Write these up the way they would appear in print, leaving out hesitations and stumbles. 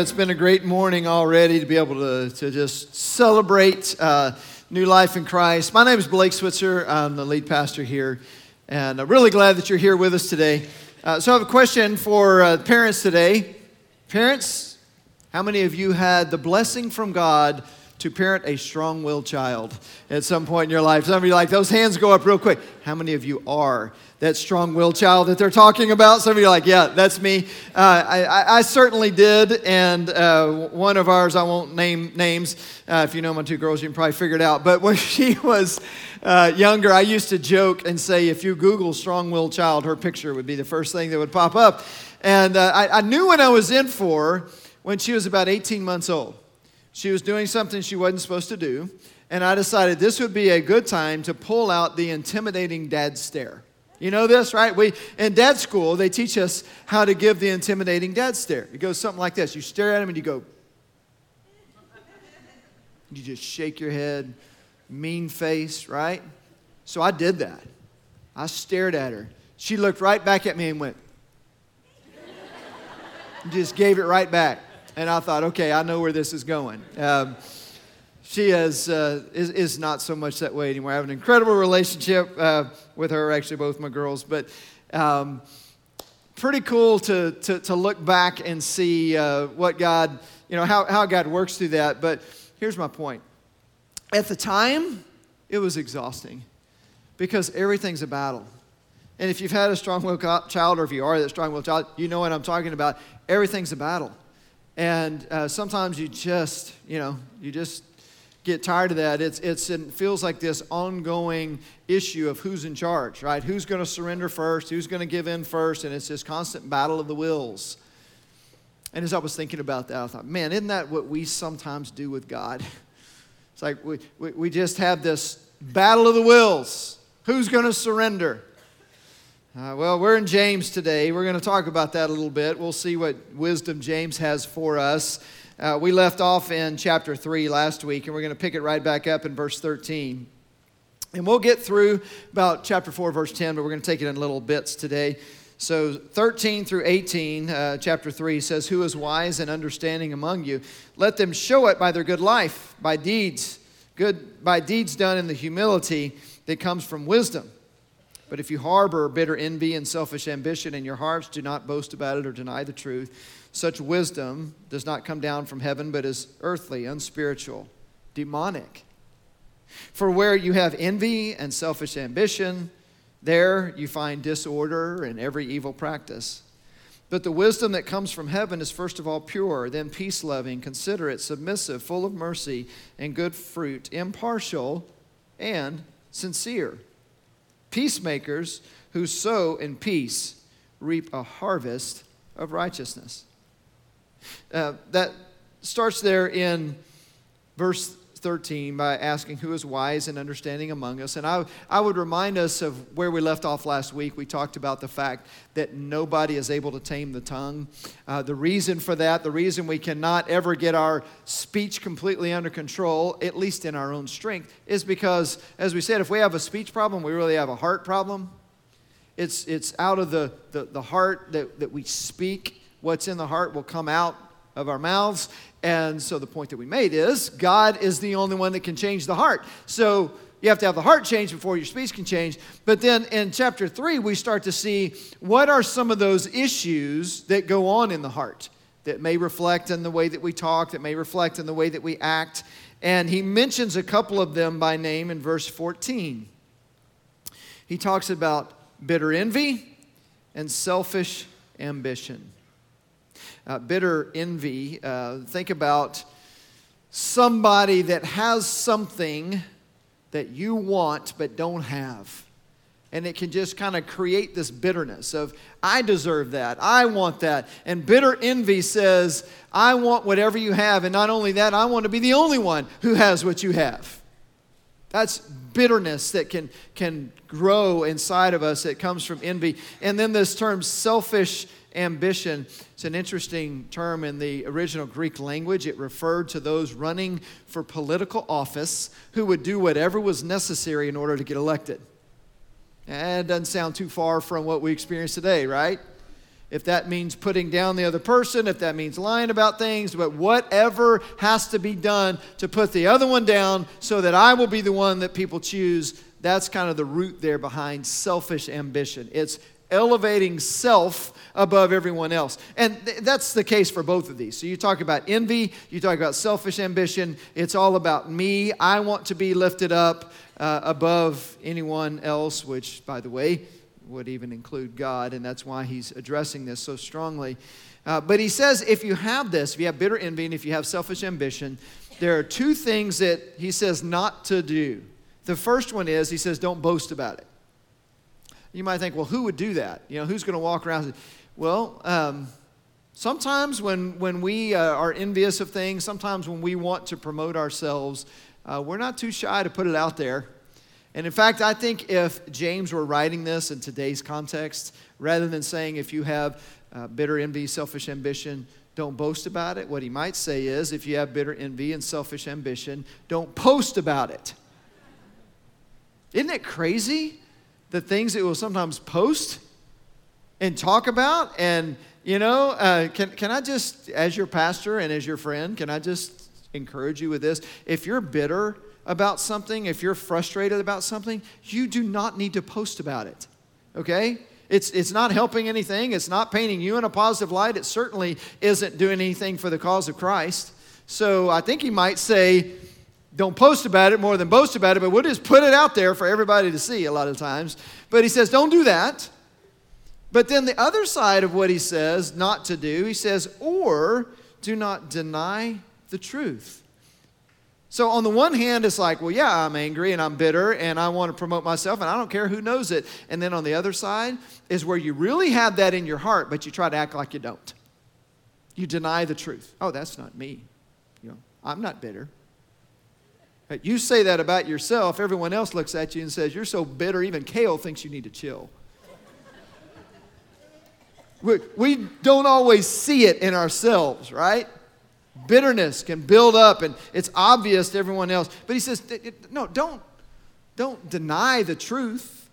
it's been a great morning already to be able to just celebrate new life in Christ. My name is Blake Switzer. I'm the lead pastor here, and I'm really glad that you're here with us today. So I have a question for parents today. Parents, how many of you had the blessing from God to parent a strong-willed child at some point in your life? Some of you, like, those hands go up real quick. How many of you are that strong-willed child that they're talking about? Some of you are like, yeah, that's me. I certainly did, and one of ours, I won't name names. If you know my two girls, you can probably figure it out. But when she was younger, I used to joke and say, if you Google strong-willed child, her picture would be the first thing that would pop up. And I knew what I was in for when she was about 18 months old. She was doing something she wasn't supposed to do, and I decided this would be a good time to pull out the intimidating dad stare. You know this, right? In dad school, they teach us how to give the intimidating dad stare. It goes something like this. You stare at him and you go, you just shake your head, mean face, right? So I did that. I stared at her. She looked right back at me and went, just gave it right back. And I thought, okay, I know where this is going. She is not so much that way anymore. I have an incredible relationship with her, actually both my girls. But pretty cool to look back and see what God, how God works through that. But here's my point. At the time, it was exhausting because everything's a battle. And if you've had a strong-willed child, or if you are that strong-willed child, you know what I'm talking about. Everything's a battle. And sometimes you just get tired of that. It feels like this ongoing issue of who's in charge, right? Who's going to surrender first? Who's going to give in first? And it's this constant battle of the wills. And as I was thinking about that, I thought, man, isn't that what we sometimes do with God? It's like we just have this battle of the wills. Who's going to surrender? Well, we're in James today. We're going to talk about that a little bit. We'll see what wisdom James has for us. We left off in chapter 3 last week, and we're going to pick it right back up in verse 13. And we'll get through about chapter 4, verse 10, but we're going to take it in little bits today. So 13 through 18, chapter 3 says, "Who is wise and understanding among you? Let them show it by their good life, by deeds done in the humility that comes from wisdom. But if you harbor bitter envy and selfish ambition in your hearts, do not boast about it or deny the truth. Such wisdom does not come down from heaven, but is earthly, unspiritual, demonic. For where you have envy and selfish ambition, there you find disorder and every evil practice. But the wisdom that comes from heaven is first of all pure, then peace-loving, considerate, submissive, full of mercy and good fruit, impartial and sincere. Peacemakers who sow in peace reap a harvest of righteousness." That starts there in verse 13 by asking who is wise and understanding among us. And I would remind us of where we left off last week. We talked about the fact that nobody is able to tame the tongue. The reason for that, the reason we cannot ever get our speech completely under control, at least in our own strength, is because, as we said, if we have a speech problem, we really have a heart problem. It's out of the heart that we speak. What's in the heart will come out of our mouths. And so the point that we made is God is the only one that can change the heart. So you have to have the heart changed before your speech can change. But then in chapter 3, we start to see what are some of those issues that go on in the heart that may reflect in the way that we talk, that may reflect in the way that we act. And he mentions a couple of them by name in verse 14. He talks about bitter envy and selfish ambition. Bitter envy, think about somebody that has something that you want but don't have. And it can just kind of create this bitterness of, I deserve that, I want that. And bitter envy says, I want whatever you have. And not only that, I want to be the only one who has what you have. That's bitterness that can grow inside of us that comes from envy. And then this term selfish ambition, it's an interesting term in the original Greek language. It referred to those running for political office who would do whatever was necessary in order to get elected. And it doesn't sound too far from what we experience today, right? If that means putting down the other person, if that means lying about things, but whatever has to be done to put the other one down so that I will be the one that people choose, that's kind of the root there behind selfish ambition. It's elevating self above everyone else. And that's the case for both of these. So you talk about envy, you talk about selfish ambition. It's all about me. I want to be lifted up above anyone else, which, by the way, would even include God, and that's why he's addressing this so strongly. But he says if you have this, if you have bitter envy and if you have selfish ambition, there are two things that he says not to do. The first one is, he says, don't boast about it. You might think, well, who would do that? You know, who's going to walk around and say, well, sometimes when we are envious of things, sometimes when we want to promote ourselves, we're not too shy to put it out there. And in fact, I think if James were writing this in today's context, rather than saying if you have bitter envy, selfish ambition, don't boast about it, what he might say is if you have bitter envy and selfish ambition, don't post about it. Isn't it crazy the things that we'll sometimes post and talk about? And, you know, can I just, as your pastor and as your friend, can I just encourage you with this? If you're bitter about something, if you're frustrated about something, you do not need to post about it, okay? It's not helping anything. It's not painting you in a positive light. It certainly isn't doing anything for the cause of Christ. So I think he might say, don't post about it more than boast about it, but we'll just put it out there for everybody to see a lot of times. But he says, don't do that. But then the other side of what he says not to do, he says, or do not deny the truth. So on the one hand, it's like, well, yeah, I'm angry and I'm bitter and I want to promote myself and I don't care who knows it. And then on the other side is where you really have that in your heart, but you try to act like you don't. You deny the truth. Oh, that's not me. You know, I'm not bitter. But you say that about yourself, everyone else looks at you and says, you're so bitter, even Kale thinks you need to chill. We don't always see it in ourselves, right? Bitterness can build up and it's obvious to everyone else. But he says, no, don't deny the truth.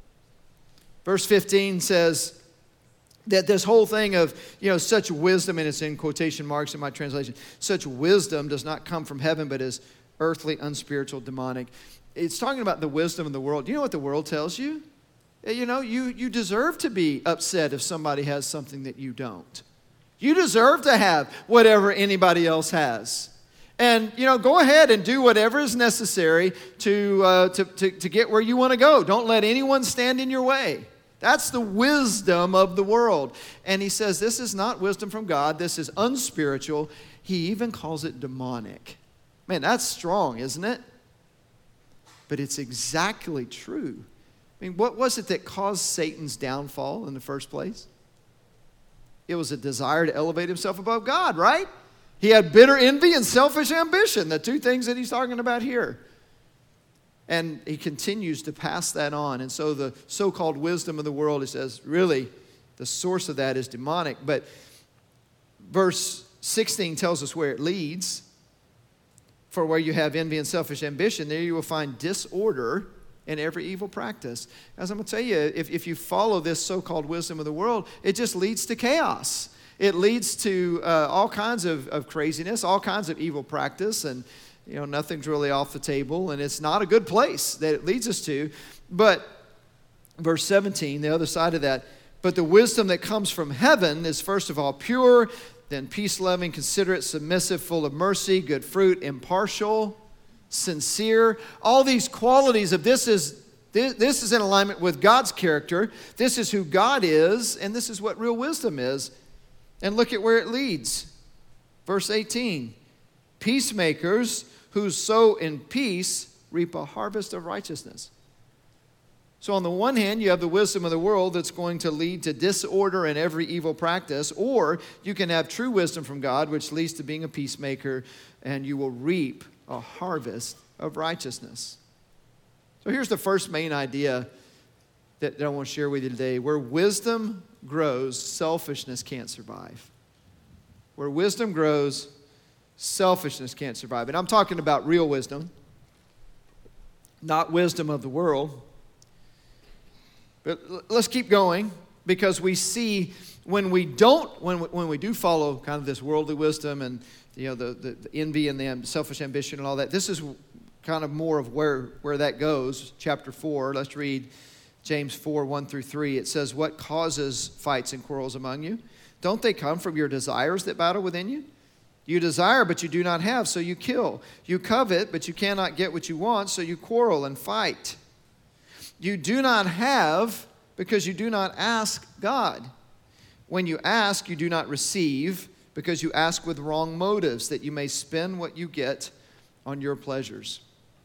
Verse 15 says that this whole thing of, you know, such wisdom, and it's in quotation marks in my translation, such wisdom does not come from heaven, but is earthly, unspiritual, demonic. It's talking about the wisdom of the world. You know what the world tells you? You know, you deserve to be upset if somebody has something that you don't. You deserve to have whatever anybody else has. And, you know, go ahead and do whatever is necessary to get where you want to go. Don't let anyone stand in your way. That's the wisdom of the world. And he says this is not wisdom from God. This is unspiritual. He even calls it demonic. Man, that's strong, isn't it? But it's exactly true. I mean, what was it that caused Satan's downfall in the first place? It was a desire to elevate himself above God, right? He had bitter envy and selfish ambition, the two things that he's talking about here. And he continues to pass that on. And so the so-called wisdom of the world, he says, really, the source of that is demonic. But verse 16 tells us where it leads. For where you have envy and selfish ambition, there you will find disorder in every evil practice. As I'm going to tell you, if you follow this so-called wisdom of the world, it just leads to chaos. It leads to all kinds of craziness, all kinds of evil practice, and you know nothing's really off the table, and it's not a good place that it leads us to. But verse 17, the other side of that, but the wisdom that comes from heaven is first of all pure, then peace-loving, considerate, submissive, full of mercy, good fruit, impartial, sincere. All these qualities of this is in alignment with God's character. This is who God is, and this is what real wisdom is. And look at where it leads. Verse 18, peacemakers who sow in peace reap a harvest of righteousness. So on the one hand, you have the wisdom of the world that's going to lead to disorder and every evil practice, or you can have true wisdom from God, which leads to being a peacemaker, and you will reap a harvest of righteousness. So here's the first main idea that I want to share with you today. Where wisdom grows, selfishness can't survive. Where wisdom grows, selfishness can't survive. And I'm talking about real wisdom, not wisdom of the world. But let's keep going. Because we see when we do follow kind of this worldly wisdom and the envy and the selfish ambition and all that, this is kind of more of where that goes. Chapter 4, let's read James 4, 1 through 3. It says, "What causes fights and quarrels among you? Don't they come from your desires that battle within you? You desire, but you do not have, so you kill. You covet, but you cannot get what you want, so you quarrel and fight. You do not have because you do not ask God. When you ask, you do not receive because you ask with wrong motives, that you may spend what you get on your pleasures."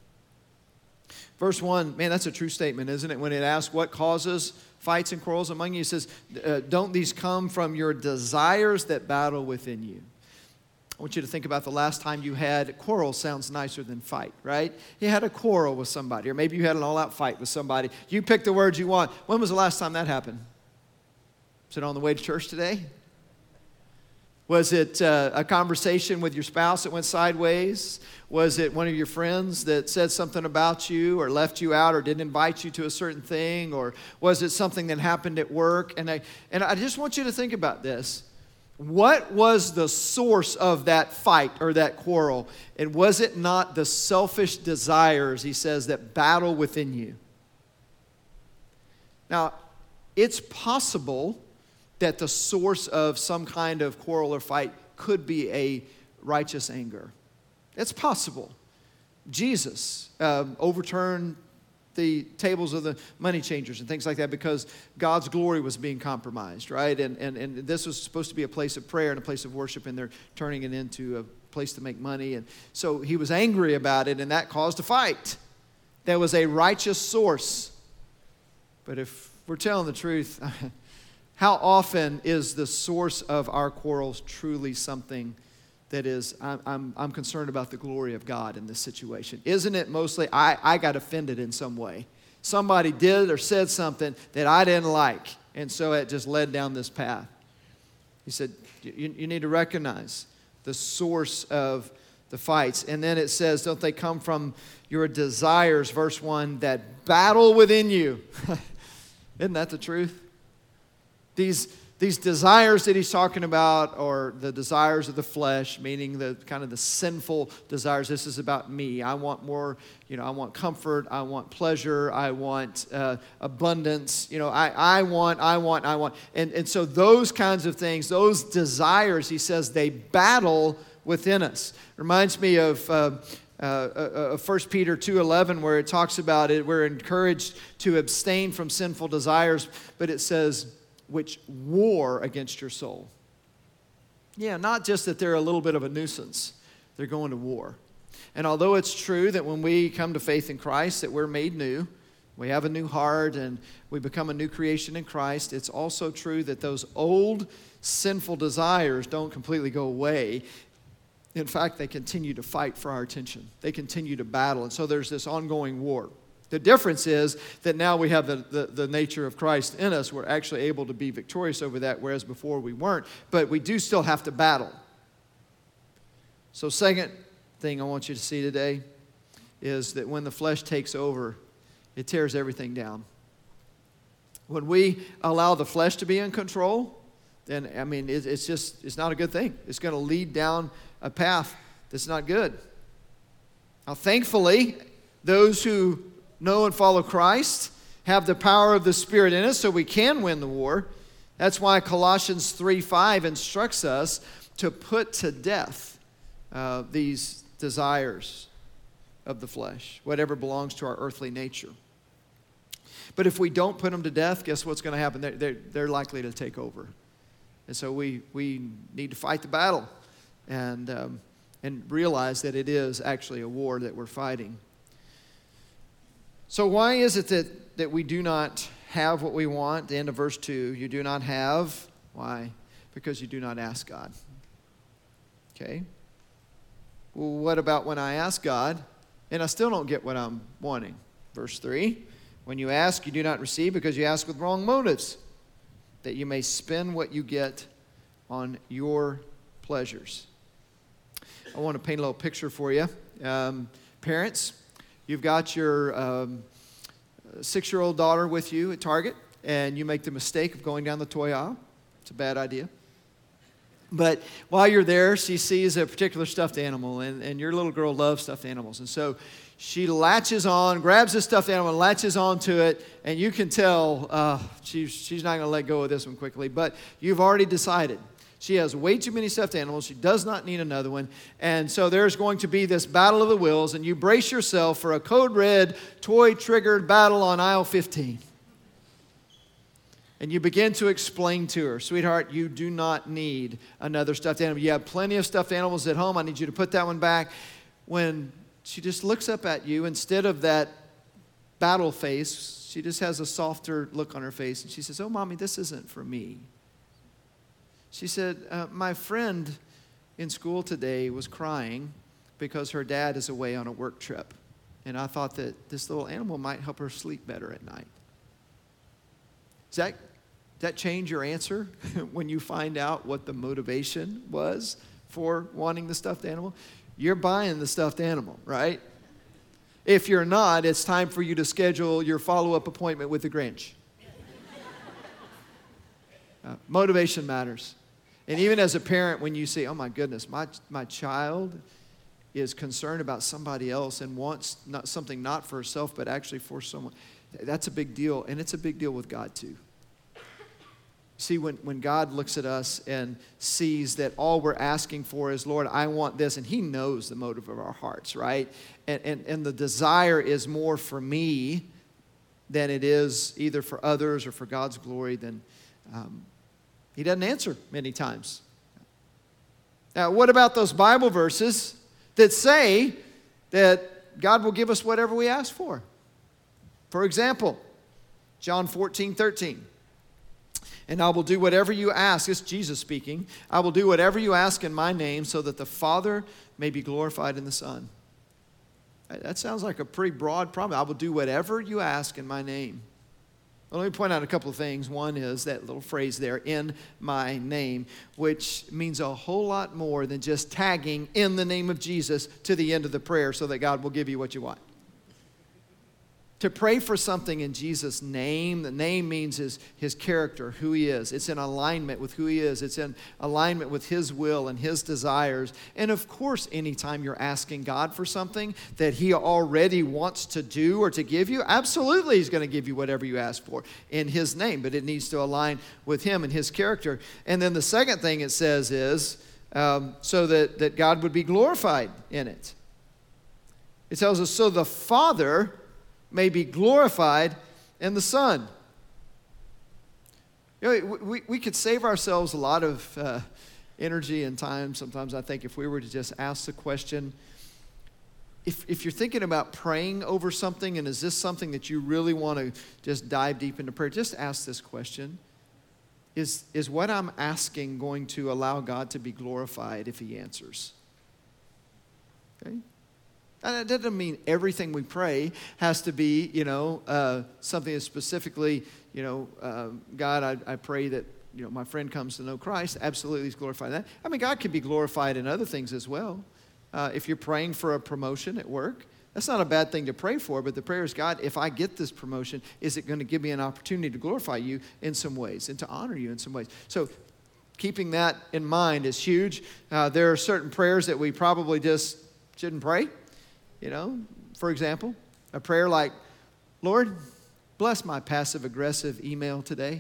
Verse 1, man, that's a true statement, isn't it? When it asks what causes fights and quarrels among you, it says, don't these come from your desires that battle within you? I want you to think about the last time you had quarrel. Sounds nicer than fight, right? You had a quarrel with somebody, or maybe you had an all-out fight with somebody. You pick the words you want. When was the last time that happened? Was it on the way to church today? Was it a conversation with your spouse that went sideways? Was it one of your friends that said something about you or left you out or didn't invite you to a certain thing? Or was it something that happened at work? And I just want you to think about this. What was the source of that fight or that quarrel? And was it not the selfish desires, he says, that battle within you? Now, it's possible that the source of some kind of quarrel or fight could be a righteous anger. It's possible. Jesus overturned the tables of the money changers and things like that because God's glory was being compromised, right? And this was supposed to be a place of prayer and a place of worship, and they're turning it into a place to make money. And so he was angry about it, and that caused a fight. There was a righteous source. But if we're telling the truth, how often is the source of our quarrels truly something that is, I'm concerned about the glory of God in this situation? Isn't it mostly, I got offended in some way. Somebody did or said something that I didn't like, and so it just led down this path. He said, you need to recognize the source of the fights. And then it says, don't they come from your desires, verse 1, that battle within you? Isn't that the truth? These desires that he's talking about are the desires of the flesh, meaning the kind of the sinful desires. This is about me. I want more, I want comfort. I want pleasure. I want abundance. I want. And so those kinds of things, those desires, he says, they battle within us. Reminds me of 1 Peter 2:11, where it talks about it. We're encouraged to abstain from sinful desires, but it says, which war against your soul. Yeah, not just that they're a little bit of a nuisance. They're going to war. And although it's true that when we come to faith in Christ that we're made new, we have a new heart and we become a new creation in Christ, it's also true that those old sinful desires don't completely go away. In fact, they continue to fight for our attention. They continue to battle. And so there's this ongoing war. The difference is that now we have the nature of Christ in us. We're actually able to be victorious over that, whereas before we weren't. But we do still have to battle. So second thing I want you to see today is that when the flesh takes over, it tears everything down. When we allow the flesh to be in control, then, it's not a good thing. It's going to lead down a path that's not good. Now, thankfully, those who know and follow Christ have the power of the Spirit in us so we can win the war. That's why Colossians 3:5 instructs us to put to death these desires of the flesh, whatever belongs to our earthly nature. But if we don't put them to death, guess what's going to happen? They're likely to take over. And so we need to fight the battle and realize that it is actually a war that we're fighting. So why is it that we do not have what we want? The end of verse 2, you do not have. Why? Because you do not ask God. Okay? Well, what about when I ask God and I still don't get what I'm wanting? Verse 3, when you ask, you do not receive because you ask with wrong motives, that you may spend what you get on your pleasures. I want to paint a little picture for you. Parents, you've got your 6-year-old daughter with you at Target, and you make the mistake of going down the toy aisle. It's a bad idea. But while you're there, she sees a particular stuffed animal, and your little girl loves stuffed animals. And so she latches on, grabs this stuffed animal, and latches onto it, and you can tell she's not going to let go of this one quickly. But you've already decided. She has way too many stuffed animals. She does not need another one. And so there's going to be this battle of the wills, and you brace yourself for a code red, toy-triggered battle on aisle 15. And you begin to explain to her, sweetheart, you do not need another stuffed animal. You have plenty of stuffed animals at home. I need you to put that one back. When she just looks up at you, instead of that battle face, she just has a softer look on her face. And she says, oh, Mommy, this isn't for me. She said, my friend in school today was crying because her dad is away on a work trip. And I thought that this little animal might help her sleep better at night. Does that change your answer when you find out what the motivation was for wanting the stuffed animal? You're buying the stuffed animal, right? If you're not, it's time for you to schedule your follow-up appointment with the Grinch. Motivation matters. And even as a parent, when you say, oh my goodness, my child is concerned about somebody else and wants something not for herself, but actually for someone, that's a big deal. And it's a big deal with God too. See, when God looks at us and sees that all we're asking for is, Lord, I want this, and He knows the motive of our hearts, right? And the desire is more for me than it is either for others or for God's glory, then He doesn't answer many times. Now, what about those Bible verses that say that God will give us whatever we ask for? For example, John 14:13. And I will do whatever you ask. It's Jesus speaking. I will do whatever you ask in my name so that the Father may be glorified in the Son. That sounds like a pretty broad promise. I will do whatever you ask in my name. Well, let me point out a couple of things. One is that little phrase there, in my name, which means a whole lot more than just tagging in the name of Jesus to the end of the prayer so that God will give you what you want. To pray for something in Jesus' name, the name means his character, who He is. It's in alignment with who He is. It's in alignment with His will and His desires. And of course, anytime you're asking God for something that He already wants to do or to give you, absolutely He's going to give you whatever you ask for in His name. But it needs to align with Him and His character. And then the second thing it says is so that God would be glorified in it. It tells us, so the Father may be glorified in the Son. You know, we could save ourselves a lot of energy and time sometimes, I think, if we were to just ask the question, if you're thinking about praying over something, and is this something that you really want to just dive deep into prayer, just ask this question. Is what I'm asking going to allow God to be glorified if He answers? Okay? And that doesn't mean everything we pray has to be, something that's specifically, God, I pray that, my friend comes to know Christ. Absolutely, He's glorified in that. I mean, God can be glorified in other things as well. If you're praying for a promotion at work, that's not a bad thing to pray for, but the prayer is, God, if I get this promotion, is it going to give me an opportunity to glorify You in some ways and to honor You in some ways? So keeping that in mind is huge. There are certain prayers that we probably just shouldn't pray. For example, a prayer like, Lord, bless my passive-aggressive email today.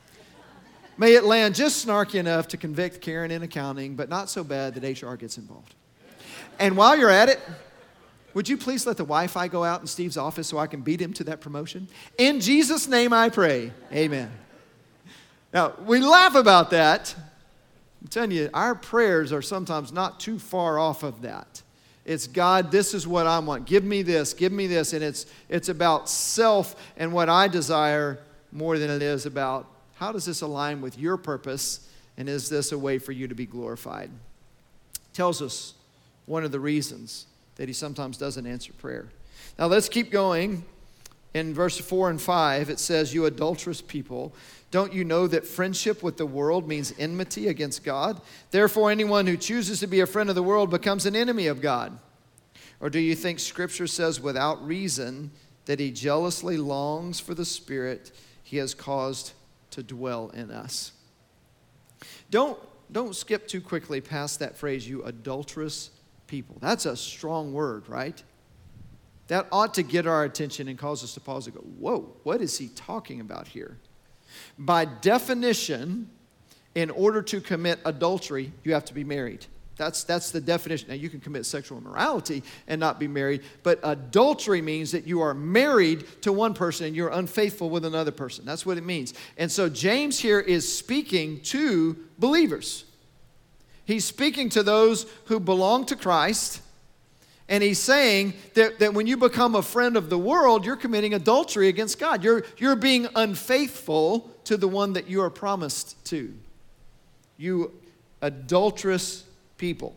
May it land just snarky enough to convict Karen in accounting, but not so bad that HR gets involved. And while you're at it, would you please let the Wi-Fi go out in Steve's office so I can beat him to that promotion? In Jesus' name I pray. Amen. Now, we laugh about that. I'm telling you, our prayers are sometimes not too far off of that. It's, God, this is what I want. Give me this. And it's about self and what I desire more than it is about how does this align with Your purpose, and is this a way for You to be glorified? Tells us one of the reasons that He sometimes doesn't answer prayer. Now let's keep going. In verse 4 and 5, it says, you adulterous people, don't you know that friendship with the world means enmity against God? Therefore, anyone who chooses to be a friend of the world becomes an enemy of God. Or do you think Scripture says without reason that He jealously longs for the Spirit he has caused to dwell in us. Don't skip too quickly past that phrase, you adulterous people. That's a strong word, right? That ought to get our attention and cause us to pause and go, whoa, what is he talking about here? By definition, in order to commit adultery, you have to be married. That's the definition. Now, you can commit sexual immorality and not be married, but adultery means that you are married to one person and you're unfaithful with another person. That's what it means. And so James here is speaking to believers. He's speaking to those who belong to Christ, and he's saying that when you become a friend of the world, you're committing adultery against God. You're being unfaithful to the one that you are promised to. You adulterous people.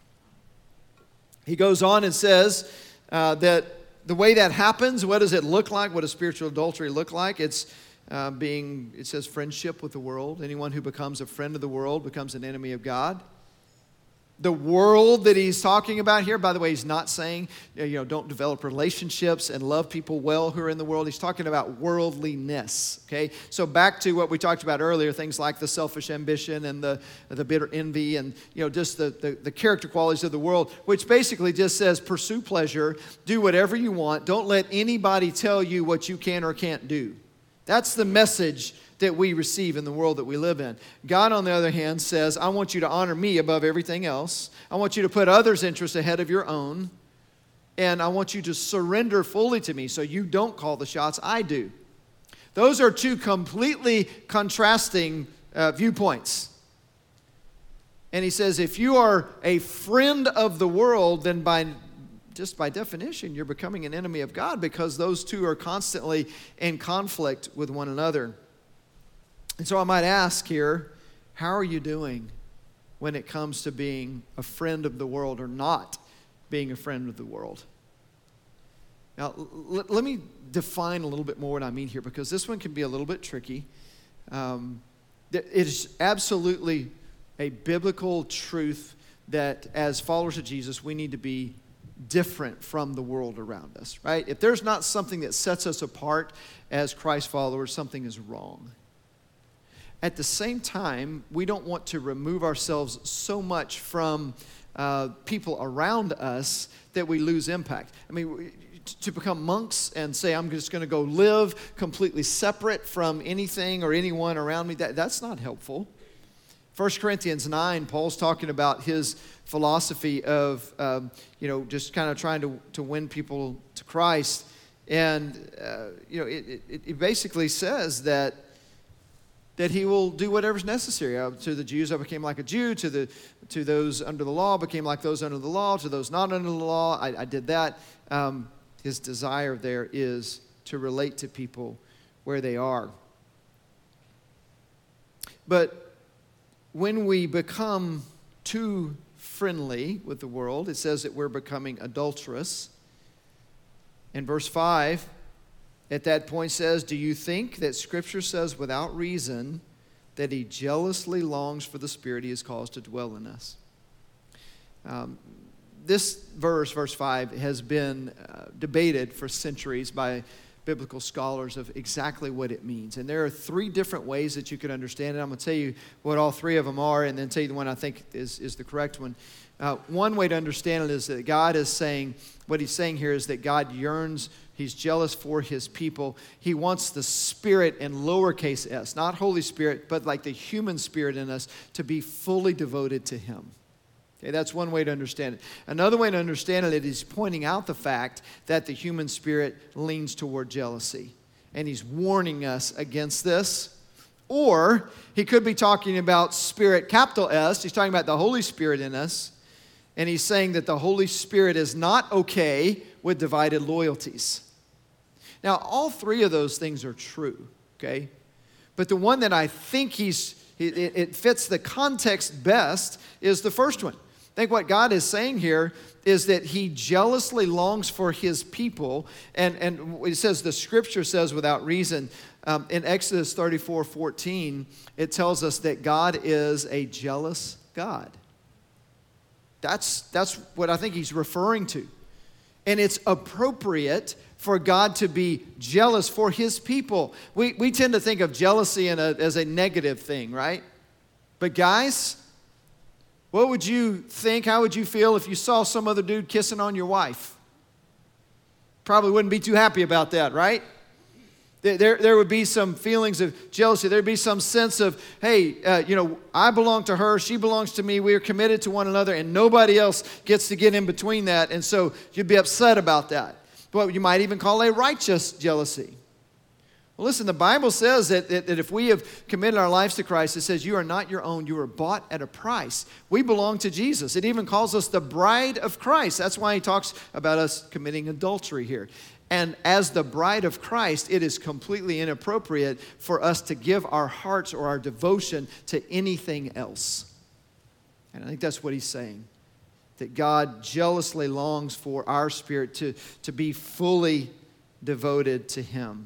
He goes on and says that the way that happens, what does it look like? What does spiritual adultery look like? It says friendship with the world. Anyone who becomes a friend of the world becomes an enemy of God. The world that he's talking about here, by the way, he's not saying, don't develop relationships and love people well who are in the world. He's talking about worldliness, okay? So back to what we talked about earlier, things like the selfish ambition and the bitter envy and, just the character qualities of the world, which basically just says pursue pleasure, do whatever you want, don't let anybody tell you what you can or can't do. That's the message that we receive in the world that we live in. God, on the other hand, says, I want you to honor me above everything else. I want you to put others' interests ahead of your own. And I want you to surrender fully to me so you don't call the shots, I do. Those are two completely contrasting viewpoints. And he says, if you are a friend of the world, then by definition, you're becoming an enemy of God, because those two are constantly in conflict with one another. And so I might ask here, how are you doing when it comes to being a friend of the world or not being a friend of the world? Now, let me define a little bit more what I mean here, because this one can be a little bit tricky. It is absolutely a biblical truth that as followers of Jesus, we need to be different from the world around us, right? If there's not something that sets us apart as Christ followers, something is wrong. At the same time, we don't want to remove ourselves so much from people around us that we lose impact. I mean, to become monks and say, I'm just going to go live completely separate from anything or anyone around me, that's not helpful. 1 Corinthians 9, Paul's talking about his philosophy of, just kind of trying to win people to Christ. And, it basically says that he will do whatever's necessary. To the Jews, I became like a Jew. To those under the law, became like those under the law. To those not under the law, I did that. His desire there is to relate to people where they are. But when we become too friendly with the world, it says that we're becoming adulterous. In verse 5, at that point says, do you think that Scripture says without reason that he jealously longs for the Spirit he has caused to dwell in us? This verse 5, has been debated for centuries by biblical scholars of exactly what it means. And there are three different ways that you could understand it. I'm going to tell you what all three of them are and then tell you the one I think is the correct one. One way to understand it is that God is saying, what he's saying here is that God yearns, he's jealous for his people. He wants the Spirit in lowercase s, not Holy Spirit, but like the human spirit in us to be fully devoted to him. Okay, that's one way to understand it. Another way to understand it is pointing out the fact that the human spirit leans toward jealousy. And he's warning us against this. Or he could be talking about Spirit, capital S. He's talking about the Holy Spirit in us. And he's saying that the Holy Spirit is not okay with divided loyalties. Now, all three of those things are true, okay? But the one that I think it fits the context best is the first one. I think what God is saying here is that he jealously longs for his people. And it says, the Scripture says without reason, in Exodus 34:14, it tells us that God is a jealous God. That's what I think he's referring to. And it's appropriate for God to be jealous for his people. We tend to think of jealousy as a negative thing, right? But guys, what would you think? How would you feel if you saw some other dude kissing on your wife? Probably wouldn't be too happy about that, right? There would be some feelings of jealousy. There'd be some sense of, hey, I belong to her, she belongs to me, we are committed to one another, and nobody else gets to get in between that. And so you'd be upset about that. What you might even call a righteous jealousy. Well, listen, the Bible says that if we have committed our lives to Christ, it says you are not your own, you are bought at a price. We belong to Jesus. It even calls us the bride of Christ. That's why he talks about us committing adultery here. And as the bride of Christ, it is completely inappropriate for us to give our hearts or our devotion to anything else. And I think that's what he's saying. That God jealously longs for our spirit to be fully devoted to him.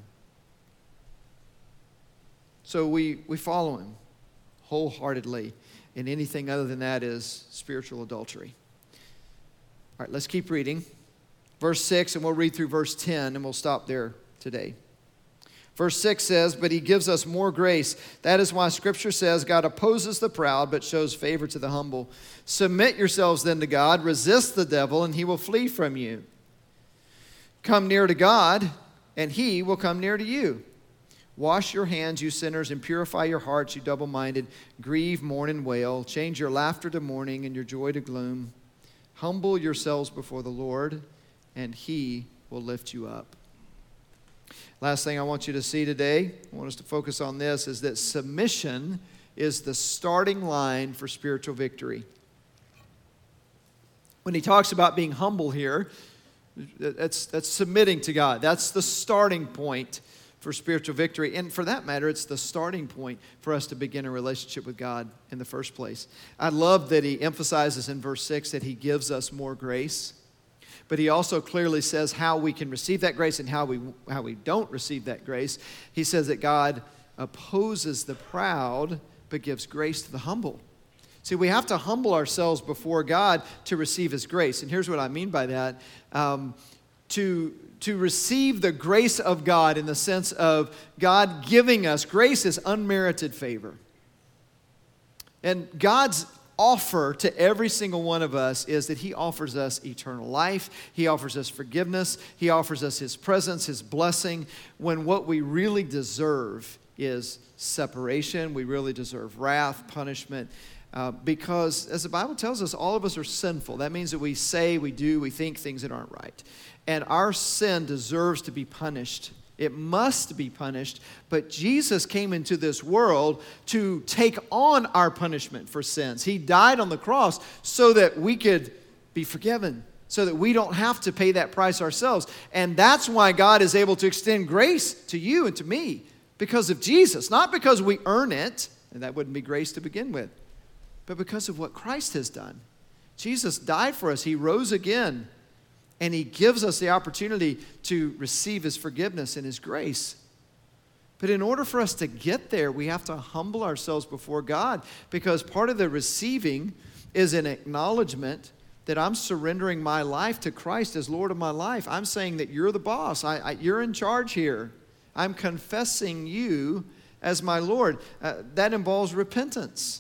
So we follow him wholeheartedly. And anything other than that is spiritual adultery. All right, let's keep reading. Verse 6, and we'll read through verse 10, and we'll stop there today. Verse 6 says, but he gives us more grace. That is why Scripture says, God opposes the proud, but shows favor to the humble. Submit yourselves then to God. Resist the devil, and he will flee from you. Come near to God, and he will come near to you. Wash your hands, you sinners, and purify your hearts, you double-minded. Grieve, mourn, and wail. Change your laughter to mourning and your joy to gloom. Humble yourselves before the Lord, and he will lift you up. Last thing I want you to see today, I want us to focus on this, is that submission is the starting line for spiritual victory. When he talks about being humble here, that's submitting to God. That's the starting point for spiritual victory. And for that matter, it's the starting point for us to begin a relationship with God in the first place. I love that he emphasizes in verse 6 that he gives us more grace. But he also clearly says how we can receive that grace and how we don't receive that grace. He says that God opposes the proud, but gives grace to the humble. See, we have to humble ourselves before God to receive his grace. And here's what I mean by that. To receive the grace of God in the sense of God giving us, grace is unmerited favor. And God's offer to every single one of us is that he offers us eternal life. He offers us forgiveness. He offers us his presence, his blessing, when what we really deserve is separation. We really deserve wrath, punishment, because as the Bible tells us, all of us are sinful. That means that we say, we do, we think things that aren't right. And our sin deserves to be punished. It must be punished, but Jesus came into this world to take on our punishment for sins. He died on the cross so that we could be forgiven, so that we don't have to pay that price ourselves. And that's why God is able to extend grace to you and to me, because of Jesus, not because we earn it, and that wouldn't be grace to begin with, but because of what Christ has done. Jesus died for us. He rose again. And he gives us the opportunity to receive his forgiveness and his grace. But in order for us to get there, we have to humble ourselves before God, because part of the receiving is an acknowledgement that I'm surrendering my life to Christ as Lord of my life. I'm saying that you're the boss. You're in charge here. I'm confessing you as my Lord. That involves repentance.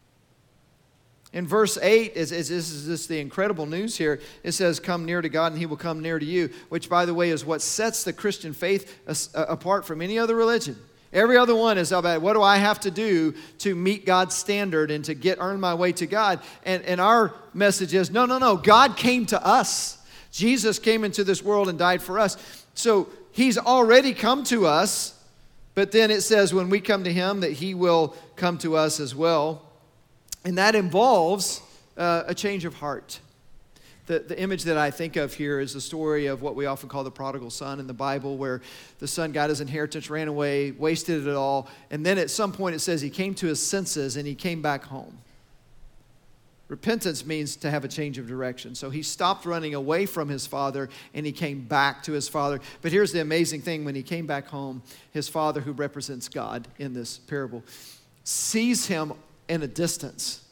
In verse 8, this is the incredible news here. It says, come near to God and he will come near to you, which, by the way, is what sets the Christian faith apart from any other religion. Every other one is about what do I have to do to meet God's standard and to earn my way to God. And our message is, no. God came to us. Jesus came into this world and died for us. So he's already come to us, but then it says when we come to him that he will come to us as well. And that involves a change of heart. The image that I think of here is the story of what we often call the prodigal son in the Bible, where the son got his inheritance, ran away, wasted it all, and then at some point it says he came to his senses and he came back home. Repentance means to have a change of direction. So he stopped running away from his father and he came back to his father. But here's the amazing thing. When he came back home, his father, who represents God in this parable, sees him in a distance.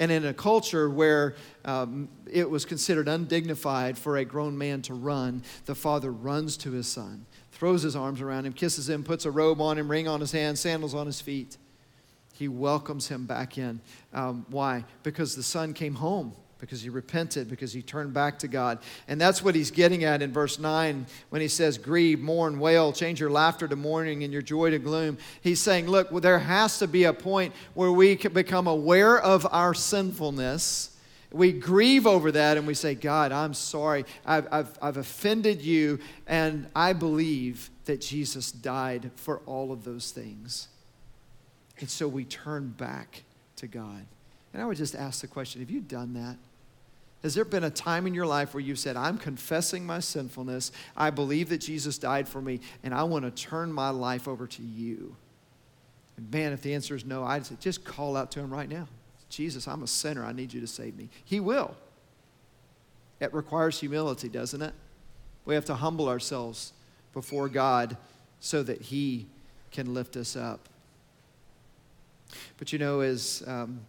And in a culture where it was considered undignified for a grown man to run, the father runs to his son, throws his arms around him, kisses him, puts a robe on him, ring on his hand, sandals on his feet. He welcomes him back in. Why? Because the son came home, because he repented, because he turned back to God. And that's what he's getting at in verse 9 when he says, grieve, mourn, wail, change your laughter to mourning and your joy to gloom. He's saying, look, well, there has to be a point where we can become aware of our sinfulness. We grieve over that and we say, God, I'm sorry. I've offended you, and I believe that Jesus died for all of those things. And so we turn back to God. And I would just ask the question, have you done that? Has there been a time in your life where you said, I'm confessing my sinfulness, I believe that Jesus died for me, and I want to turn my life over to you? And man, if the answer is no, I'd say, just call out to him right now. Jesus, I'm a sinner. I need you to save me. He will. It requires humility, doesn't it? We have to humble ourselves before God so that he can lift us up. But as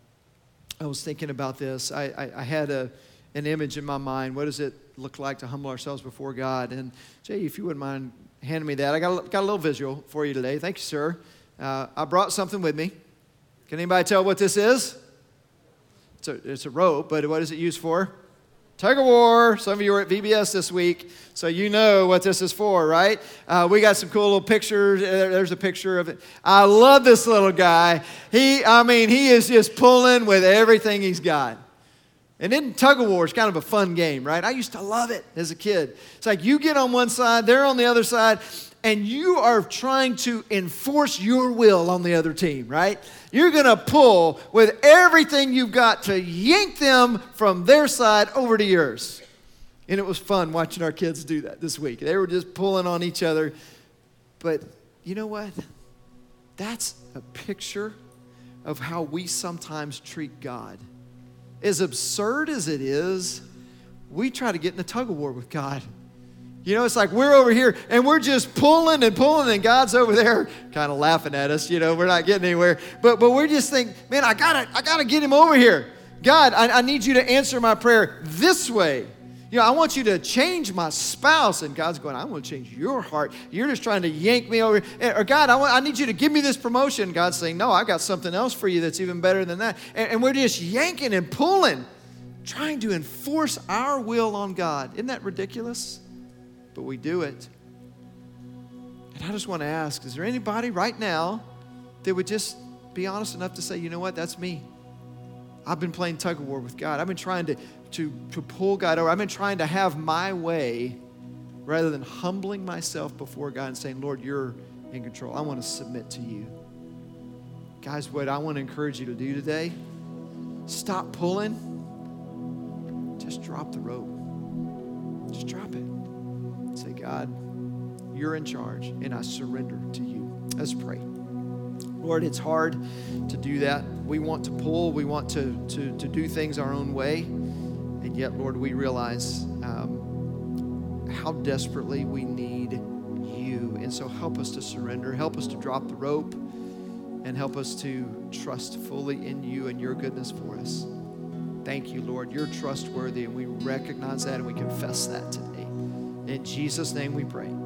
I was thinking about this, I had an image in my mind. What does it look like to humble ourselves before God? And Jay, if you wouldn't mind handing me that. I got a little visual for you today. Thank you, sir. I brought something with me. Can anybody tell what this is? It's a rope, but what is it used for? Tug of war. Some of you were at VBS this week, so you know what this is for, right? We got some cool little pictures. There's a picture of it. I love this little guy. He is just pulling with everything he's got. And then tug of war is kind of a fun game, right? I used to love it as a kid. It's like you get on one side, they're on the other side, and you are trying to enforce your will on the other team, right? You're going to pull with everything you've got to yank them from their side over to yours. And it was fun watching our kids do that this week. They were just pulling on each other. But you know what? That's a picture of how we sometimes treat God. As absurd as it is, we try to get in a tug of war with God. It's like we're over here and we're just pulling and pulling, and God's over there kind of laughing at us. We're not getting anywhere. But we're just thinking, man, I gotta get him over here. God, I need you to answer my prayer this way. I want you to change my spouse. And God's going, I want to change your heart. You're just trying to yank me over. Or God, I need you to give me this promotion. God's saying, no, I've got something else for you that's even better than that. And we're just yanking and pulling, trying to enforce our will on God. Isn't that ridiculous? But we do it. And I just want to ask, is there anybody right now that would just be honest enough to say, you know what, that's me. I've been playing tug of war with God. I've been trying to pull God over. I've been trying to have my way rather than humbling myself before God and saying, Lord, you're in control. I want to submit to you. Guys, what I want to encourage you to do today, stop pulling. Just drop the rope. Just drop it. Say, God, you're in charge, and I surrender to you. Let's pray. Lord, it's hard to do that. We want to pull. We want to do things our own way. And yet, Lord, we realize how desperately we need you. And so help us to surrender. Help us to drop the rope. And help us to trust fully in you and your goodness for us. Thank you, Lord. You're trustworthy, and we recognize that and we confess that today. In Jesus' name we pray.